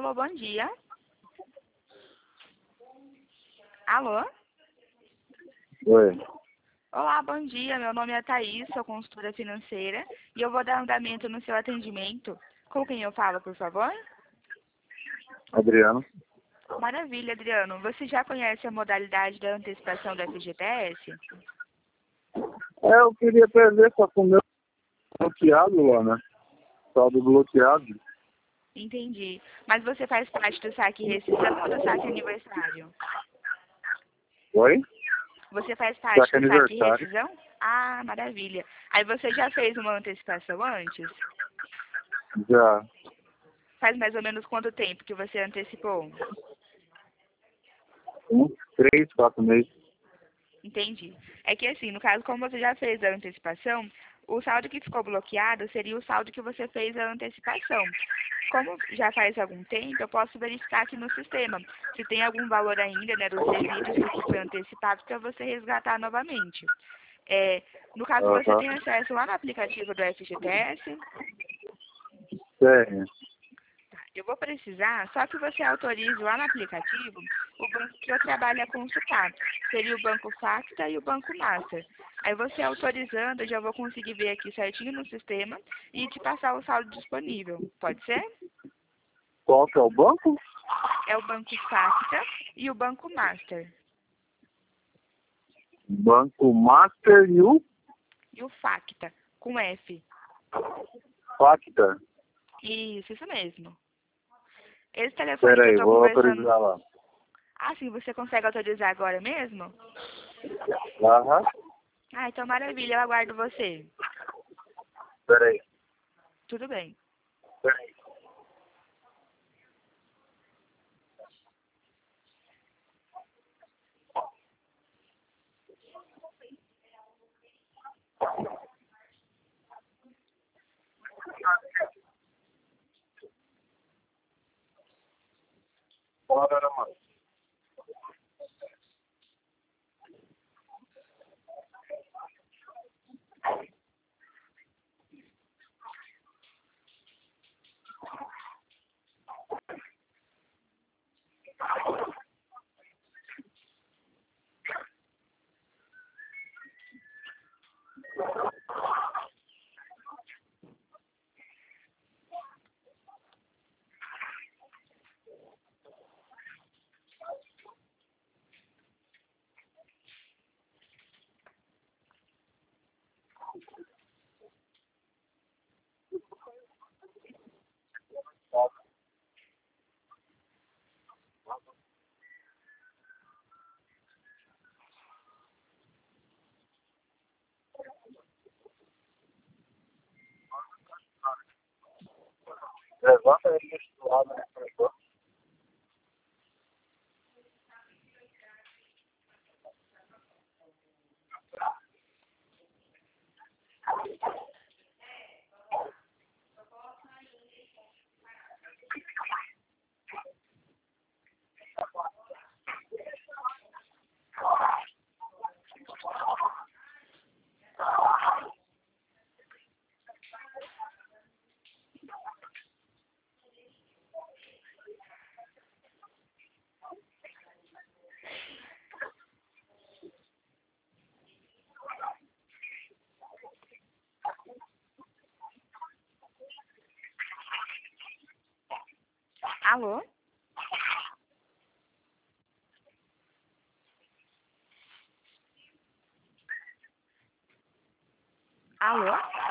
Alô, bom dia. Alô? Oi. Olá, bom dia. Meu nome é Thaís, sou consultora financeira e eu vou dar andamento no seu atendimento. Com quem eu falo, por favor? Adriano. Maravilha, Adriano. Você já conhece a modalidade da antecipação do FGTS? Eu queria trazer só com o meu bloqueado lá, né? Saldo bloqueado. Entendi. Mas você faz parte do saque rescisão ou do saque aniversário? Oi? Você faz parte Saque do saque aniversário. rescisão? Ah, maravilha. Aí você já fez uma antecipação antes? Já. Faz mais ou menos quanto tempo que você antecipou? Uns 3, 4 meses. Entendi. É que assim, no caso, como você já fez a antecipação, o saldo que ficou bloqueado seria o saldo que você fez a antecipação. Como já faz algum tempo, eu posso verificar aqui no sistema se tem algum valor ainda, né, dos resíduos do que foi antecipado para você resgatar novamente. No caso, você Aham. tem acesso lá no aplicativo do FGTS. Tem. Eu vou precisar, só que você autorize lá no aplicativo o banco que eu trabalho a consultar. Seria o Banco Facta e o Banco Master. Aí você autorizando, eu já vou conseguir ver aqui certinho no sistema e te passar o saldo disponível. Pode ser? Qual que é o banco? É o Banco Facta e o Banco Master. Banco Master e o E o Facta, com F. Facta. Isso mesmo. Esse telefone Pera que eu aí, estou vou conversando... autorizar lá. Ah, sim, você consegue autorizar agora mesmo? Aham. Ah, então maravilha, eu aguardo você. Pera aí. Tudo bem. Pera aí. Bora, mano. Levanta ele desse lado, né? Por favor. Alô? Alô?